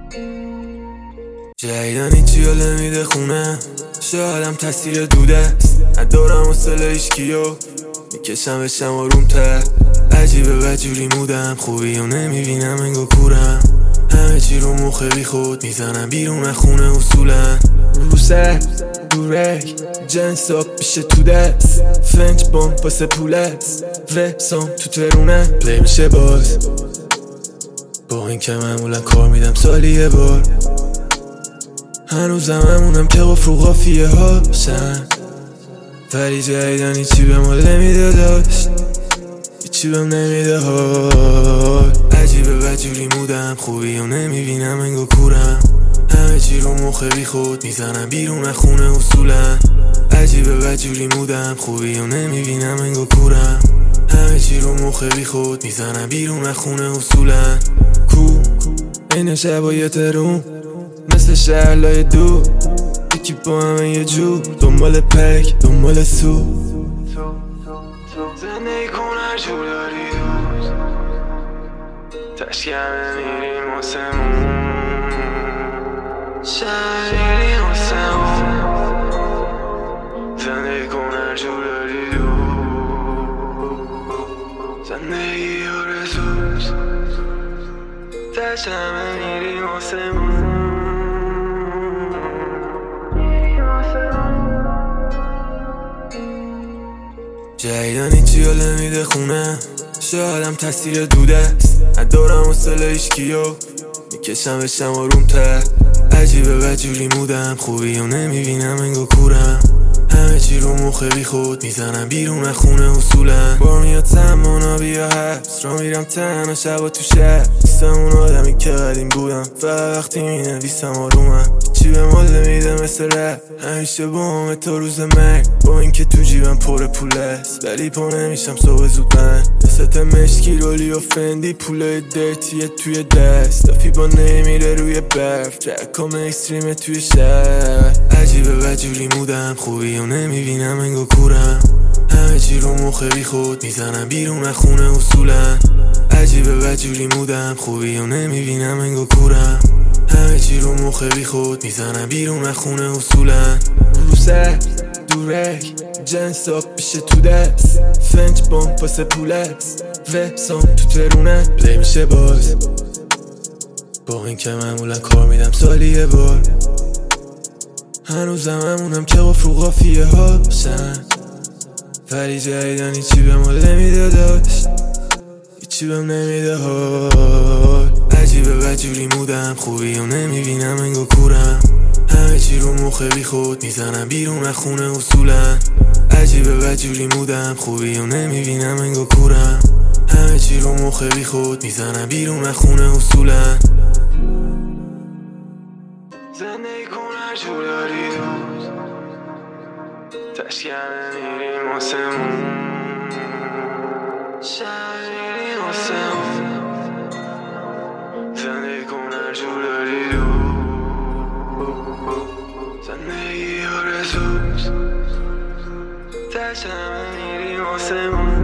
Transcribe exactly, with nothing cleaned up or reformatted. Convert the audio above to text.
جدیدن هیچی حال نمیده خونه، شایدم تاثیر دوده است. ندارم حوصله هیچکیو میکشم بشم آروم تر. عجیبه بدجوری مودم، خوبی و نمیبینم انگار کورم. همه چی رو مخ بی خود میزنم بیرون از خونه اصولا. رو سر دورک جنساب پیش تو دست، فنج بام واسه پولت وسام تو ترونه پلی میشه باز. با این که معمولا کار میدم سالی یه بار، هنوزم همونم که قفل و قافیه هاشن. ولی جدیدن هیچی به ما نمیده داشت، هیچی بهم نمیده حال. عجیبه بدجوری مودم، خوبی و نمیبینم انگار کورم. همه چی رو مخ بی خود میزنم بیرون از خونه اصولا. عجیبه بدجوری مودم، خوبی و نمیبینم انگار کورم. همه چی رو مخ بی خود میزنم بیرون از خونه اصولا. کو این شبای ترون مثل شهرلای دو، یکی با همه یه جور، دنبال پک دنبال سو. زندگی کن هر جور داری دوست، تشکیمه میریم واسمون، شب میریم واسمون. زندگی کن هر جور داری دوست، زندگی آرزوست، تشکیمه میریم واسمون. جدیدن هیچی حال نمیده خونه، شایدم تاثیر دوده است. ندارم حوصله هیچکیو میکشم بشم آروم تر. عجیبه بدجوری مودم، خوبی و نمیبینم انگار کورم. همه چی رو مخ بی خود میزنم بیرون از خونه اصولا. بار میاد سمانا بیا حبس، را میرم تنها شبا تو شهر. نیستم اون آدمی که قدیم بودم، فقط وقتی مینویسم آرومم. چی به مال نمیده مثل رپ، همیشه با همه تا روز مرگ. با اینکه تو جیبم پر پول است، ولی پا نمیشم صبح زود بند. دست مشکی رولی و فندی، پولای درتیه توی دست. دافی با نمیره روی برف، ترکام اکستریمه توی شهر. عجیبه بدجوری مودم، خوبی و نمیبینم انگار کورم. همه چی رو مخ بی خود میزنم بیرون از خونه اصولا. عجیبه بدجوری مودم، خوبی و نمیبینم انگار کورم. همه چی رو مخ بی خود میزنم بیرون از خونه اصولا. رو سر دورک جنساب پیش تو دست، فنج بام واسه پولت وسام تو ترونه پلی میشه باز. با این که معمولا کار میدم سالی یه بار، هنوزم همونم که قفل و قافیه هاشن. ولی جدیدن هیچی به ما نمیده داشت، هیچی بهم نمیده حال. عجیبه بدجوری مودم، خوبی و نمیبینم انگار کورم. همه چی رو مخ بی خود میزنم بیرون از خونه اصولا. عجیبه بدجوری مودم، خوبی و نمیبینم انگار کورم. همه چی رو مخ بی خود میزنم بیرون از خونه اصولا. زندگی کن هر جور داری دوست، تشکیمه میریم واسمون، شب میریم واسمون. زندگی کن هر جور داری دوست، زندگی آرزوست، تشکیمه میریم واسمون.